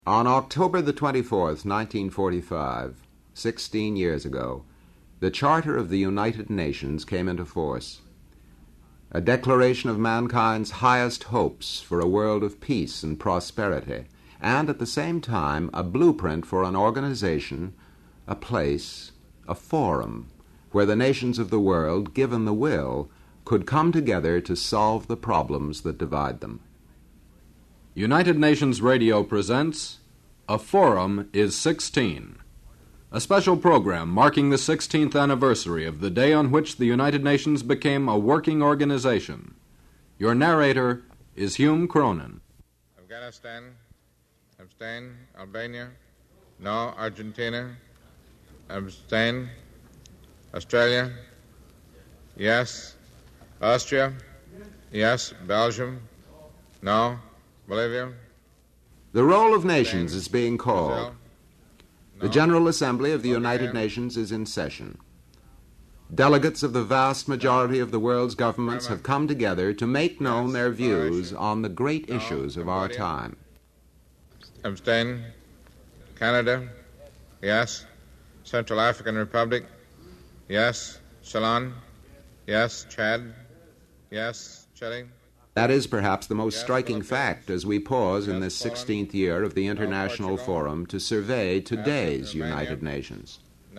On October the 24th, 1945, 16 years ago, the Charter of the United Nations came into force, a declaration of mankind's highest hopes for a world of peace and prosperity, and at the same time a blueprint for an organization, a place, a forum, where the nations of the world, given the will, could come together to solve the problems that divide them. United Nations Radio presents A Forum is 16, a special program marking the 16th anniversary of the day on which the United Nations became a working organization. Your narrator is Hume Cronin. Afghanistan, abstain. Albania, no. Argentina, abstain. Australia, yes. Austria, yes. Belgium, no. Bolivia. The roll of nations is being called. The General Assembly of the United Nations is in session. Delegates of the vast majority of the world's governments have come together to make known their views on the great issues of our time. Abstain. Canada, yes. Central African Republic, yes. Ceylon, yes. Chad, yes. Chile. That is perhaps the most striking fact as we pause in this 16th year of the International Forum to survey today's United Nations.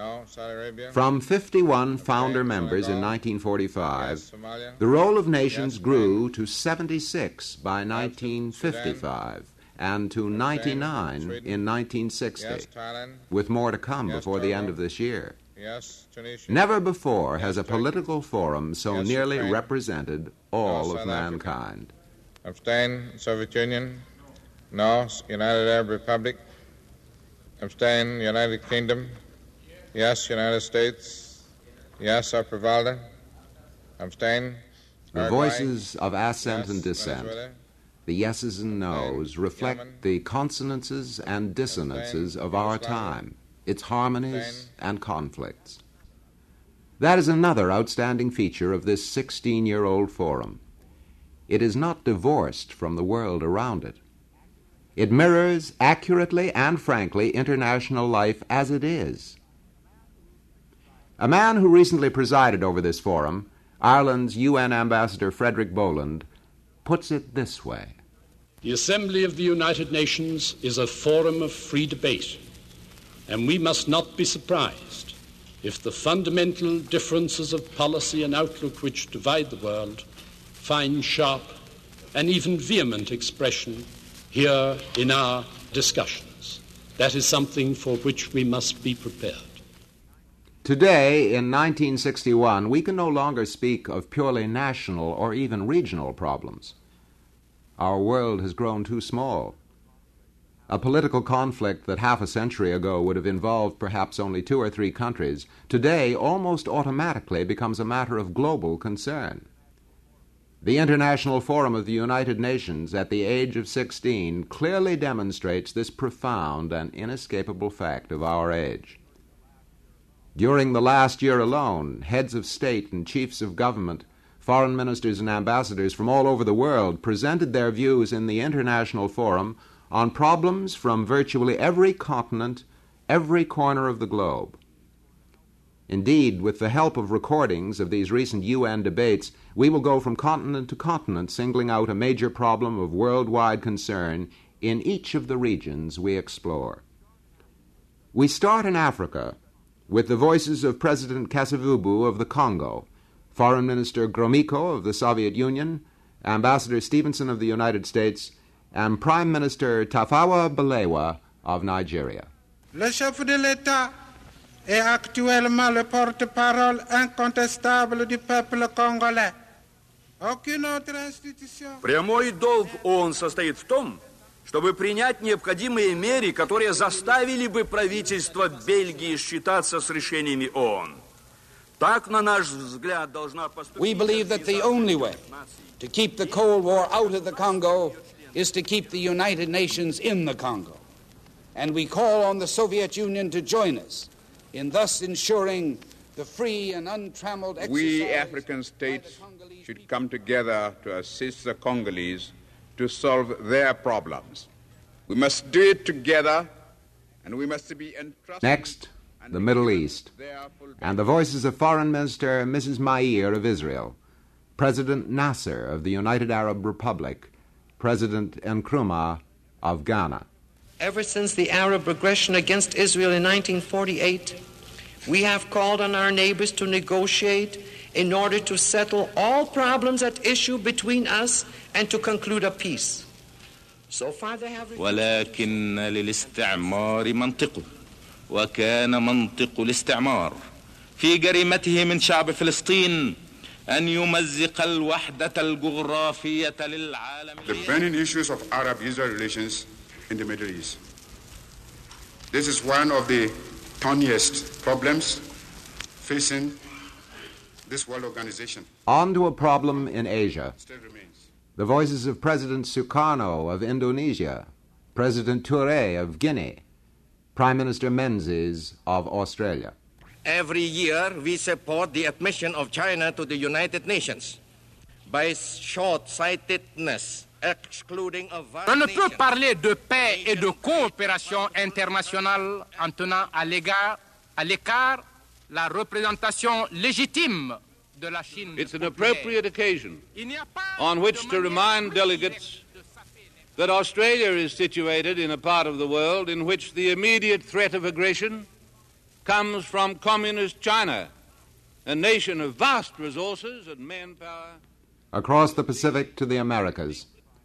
From 51 founder members in 1945, the roll of nations grew to 76 by 1955 and to 99 in 1960, with more to come before the end of this year. Never before has a political forum so nearly represented all of mankind. Abstain, Soviet Union. No, United Arab Republic. Abstain, United Kingdom. Yes, United States. Yes, Upper Volta. Abstain. The voices of assent and dissent, the yeses and nos, reflect the consonances and dissonances of our time, its harmonies and conflicts. That is another outstanding feature of this 16-year-old forum. It is not divorced from the world around it. It mirrors accurately and frankly international life as it is. A man who recently presided over this forum, Ireland's UN Ambassador Frederick Boland, puts it this way. The Assembly of the United Nations is a forum of free debate, and we must not be surprised if the fundamental differences of policy and outlook which divide the world find sharp and even vehement expression here in our discussions. That is something for which we must be prepared. Today, in 1961, we can no longer speak of purely national or even regional problems. Our world has grown too small. A political conflict that half a century ago would have involved perhaps only 2 or 3 countries, today almost automatically becomes a matter of global concern. The International Forum of the United Nations at the age of 16 clearly demonstrates this profound and inescapable fact of our age. During the last year alone, heads of state and chiefs of government, foreign ministers and ambassadors from all over the world presented their views in the International Forum on problems from virtually every continent, every corner of the globe. Indeed, with the help of recordings of these recent UN debates, we will go from continent to continent, singling out a major problem of worldwide concern in each of the regions we explore. We start in Africa with the voices of President Kasavubu of the Congo, Foreign Minister Gromyko of the Soviet Union, Ambassador Stevenson of the United States, and Prime Minister Tafawa Balewa of Nigeria. Le chef de l'État est actuellement le porte-parole incontestable du peuple congolais. Aucune autre institution... Прямой долг ООН состоит в том, чтобы принять необходимые меры, которые заставили бы правительство Бельгии считаться с решениями ООН. Так, на наш взгляд, должна поступить... We believe that the only way to keep the Cold War out of the Congo is to keep the United Nations in the Congo. And we call on the Soviet Union to join us in thus ensuring the free and untrammeled exercise... We African states should come together to assist the Congolese to solve their problems. We must do it together, and we must be entrusted. Next, the Middle East, and the voices of Foreign Minister Mrs. Meir of Israel, President Nasser of the United Arab Republic, President Nkrumah of Ghana. Ever since the Arab aggression against Israel in 1948, we have called on our neighbors to negotiate in order to settle all problems at issue between us and to conclude a peace. So far they have... ولكن للاستعمار منطقه وكان منطق الاستعمار في جريمته من شعب فلسطين أن يمزق الوحدة الجغرافية للعالم. The burning issues of Arab-Israel relations in the Middle East. This is one of the thorniest problems facing this world organization. On to a problem in Asia. Still remains. The voices of President Sukarno of Indonesia, President Touré of Guinea, Prime Minister Menzies of Australia. Every year we support the admission of China to the United Nations by short-sightedness, excluding a vast On ne nation. peut parler de paix et de coopération internationale en tenant à l'écart la représentation légitime de la Chine. It's an appropriate occasion on which to remind delegates that Australia is situated in a part of the world in which the immediate threat of aggression comes from communist China, a nation of vast resources and manpower. Across the Pacific to the Americas,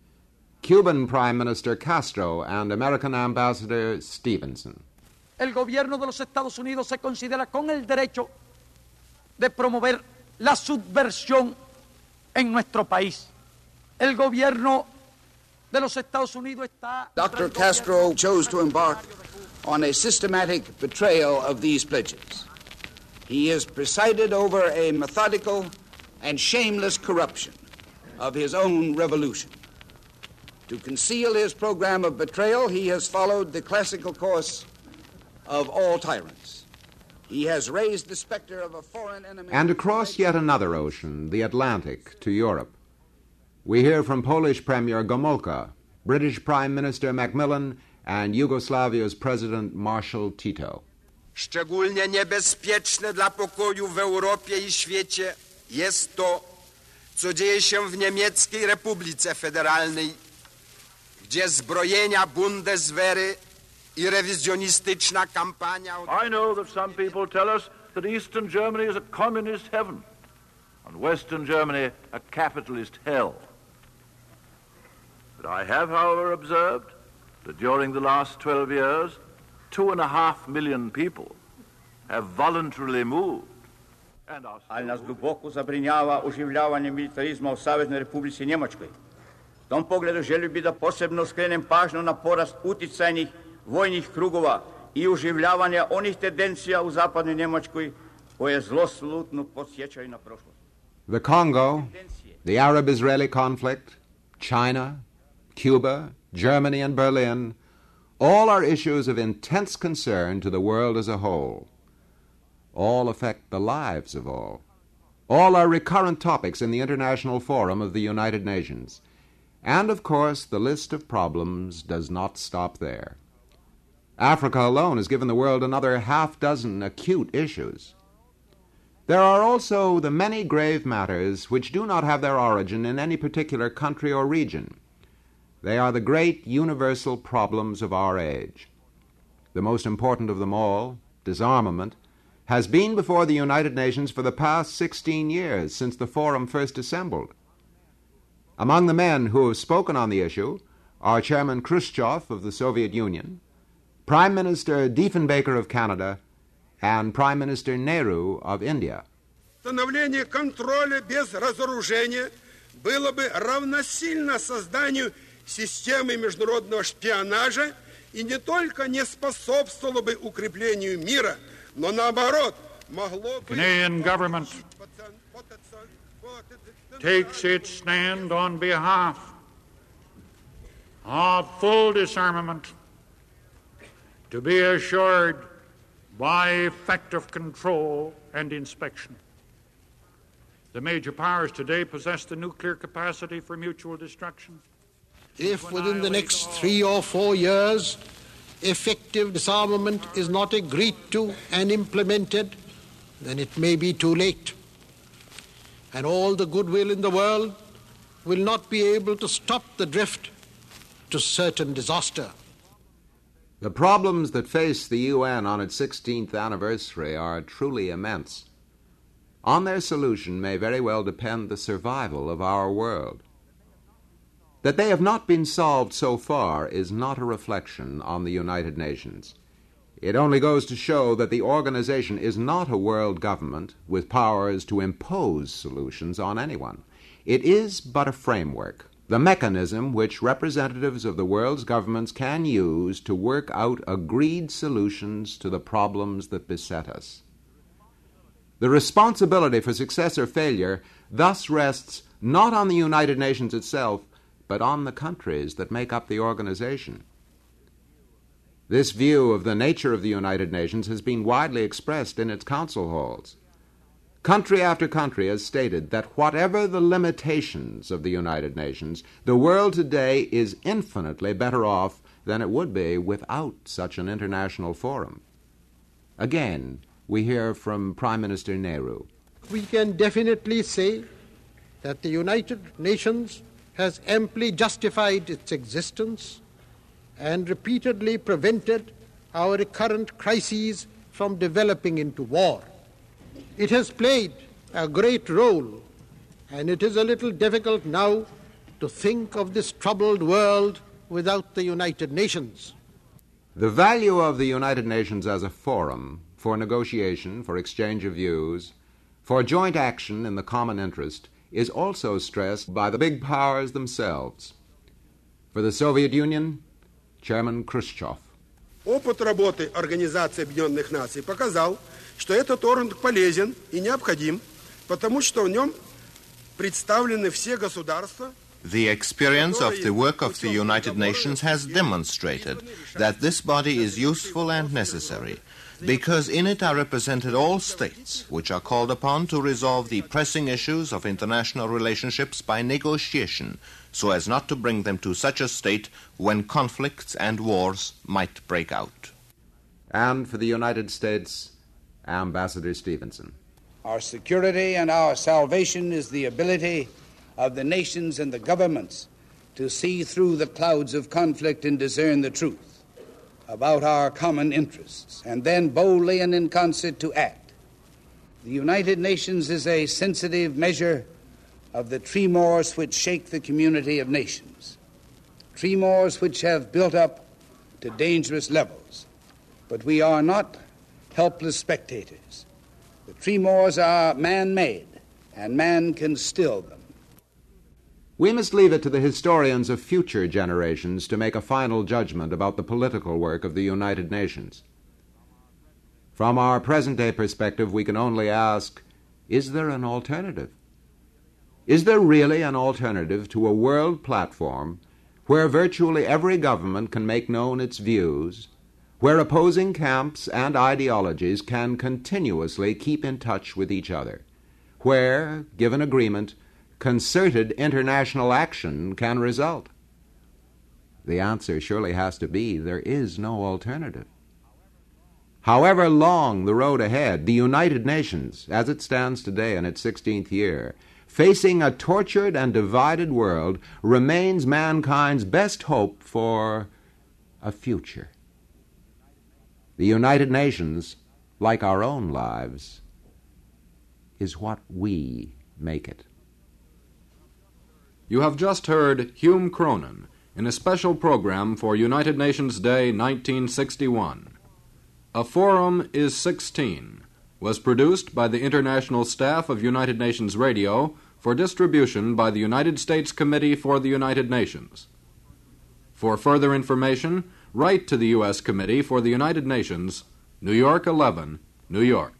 Cuban Prime Minister Castro and American Ambassador Stevenson. El gobierno de los Estados Unidos se considera con el derecho de promover la subversión en nuestro país. El gobierno de los Estados Unidos está... Dr. Castro chose to embark on a systematic betrayal of these pledges. He has presided over a methodical and shameless corruption of his own revolution. To conceal his program of betrayal, he has followed the classical course of all tyrants. He has raised the specter of a foreign enemy... And across yet another ocean, the Atlantic, to Europe, we hear from Polish Premier Gomulka, British Prime Minister Macmillan, and Yugoslavia's President Marshal Tito. Szczególnie niebezpieczne dla pokoju w Europie i świecie jest to, co dzieje się w Niemieckiej Republice Federalnej, gdzie zbrojenia Bundeswehry i rewizjonistyczna kampania... I know that some people tell us that Eastern Germany is a communist heaven and Western Germany a capitalist hell. But I have, however, observed that during the last 12 years, 2.5 million people have voluntarily moved. Ali nas duboko zabrinjava oživljavanje militarizma u Saveznoj Republici Njemačkoj. U tom pogledu želio bih da posebno skrenem pažnju na porast uticajnih vojnih krugova i oživljavanja onih tendencija u zapadnoj Njemačkoj koje zloslutno podsjećaju na prošlost. The Congo, the Arab-Israeli conflict, China, Cuba, Germany, and Berlin, all are issues of intense concern to the world as a whole. All affect the lives of all. All are recurrent topics in the International Forum of the United Nations. And, of course, the list of problems does not stop there. Africa alone has given the world another half-dozen acute issues. There are also the many grave matters which do not have their origin in any particular country or region. They are the great universal problems of our age. The most important of them all, disarmament, has been before the United Nations for the past 16 years, since the Forum first assembled. Among the men who have spoken on the issue are Chairman Khrushchev of the Soviet Union, Prime Minister Diefenbaker of Canada, and Prime Minister Nehru of India. Установление контроля без разоружения было бы равносильно созданию системы международного шпионажа и не только не способствовало бы укреплению мира, но наоборот могло бы... Canadian government takes its stand on behalf of full disarmament to be assured by effective control and inspection. The major powers today possess the nuclear capacity for mutual destruction. If within the next 3 or 4 years effective disarmament is not agreed to and implemented, then it may be too late. And all the goodwill in the world will not be able to stop the drift to certain disaster. The problems that face the UN on its 16th anniversary are truly immense. On their solution may very well depend the survival of our world. That they have not been solved so far is not a reflection on the United Nations. It only goes to show that the organization is not a world government with powers to impose solutions on anyone. It is but a framework, the mechanism which representatives of the world's governments can use to work out agreed solutions to the problems that beset us. The responsibility for success or failure thus rests not on the United Nations itself, but on the countries that make up the organization. This view of the nature of the United Nations has been widely expressed in its council halls. Country after country has stated that whatever the limitations of the United Nations, the world today is infinitely better off than it would be without such an international forum. Again, we hear from Prime Minister Nehru. We can definitely say that the United Nations has amply justified its existence and repeatedly prevented our recurrent crises from developing into war. It has played a great role, and it is a little difficult now to think of this troubled world without the United Nations. The value of the United Nations as a forum for negotiation, for exchange of views, for joint action in the common interest is also stressed by the big powers themselves. For the Soviet Union, Chairman Khrushchev. Опыт работы Организации Объединенных Наций показал, что этот орган полезен и необходим, потому что в нем представлены все государства. The experience of the work of the United Nations has demonstrated that this body is useful and necessary, because in it are represented all states which are called upon to resolve the pressing issues of international relationships by negotiation, so as not to bring them to such a state when conflicts and wars might break out. And for the United States, Ambassador Stevenson. Our security and our salvation is the ability of the nations and the governments to see through the clouds of conflict and discern the truth about our common interests, and then boldly and in concert to act. The United Nations is a sensitive measure of the tremors which shake the community of nations, tremors which have built up to dangerous levels. But we are not helpless spectators. The tremors are man-made, and man can still them. We must leave it to the historians of future generations to make a final judgment about the political work of the United Nations. From our present-day perspective, we can only ask, is there an alternative? Is there really an alternative to a world platform where virtually every government can make known its views, where opposing camps and ideologies can continuously keep in touch with each other, where, given agreement, concerted international action can result? The answer surely has to be there is no alternative. However long the road ahead, the United Nations, as it stands today in its 16th year, facing a tortured and divided world, remains mankind's best hope for a future. The United Nations, like our own lives, is what we make it. You have just heard Hume Cronin in a special program for United Nations Day 1961. A Forum is 16 was produced by the international staff of United Nations Radio for distribution by the United States Committee for the United Nations. For further information, write to the U.S. Committee for the United Nations, New York 11, New York.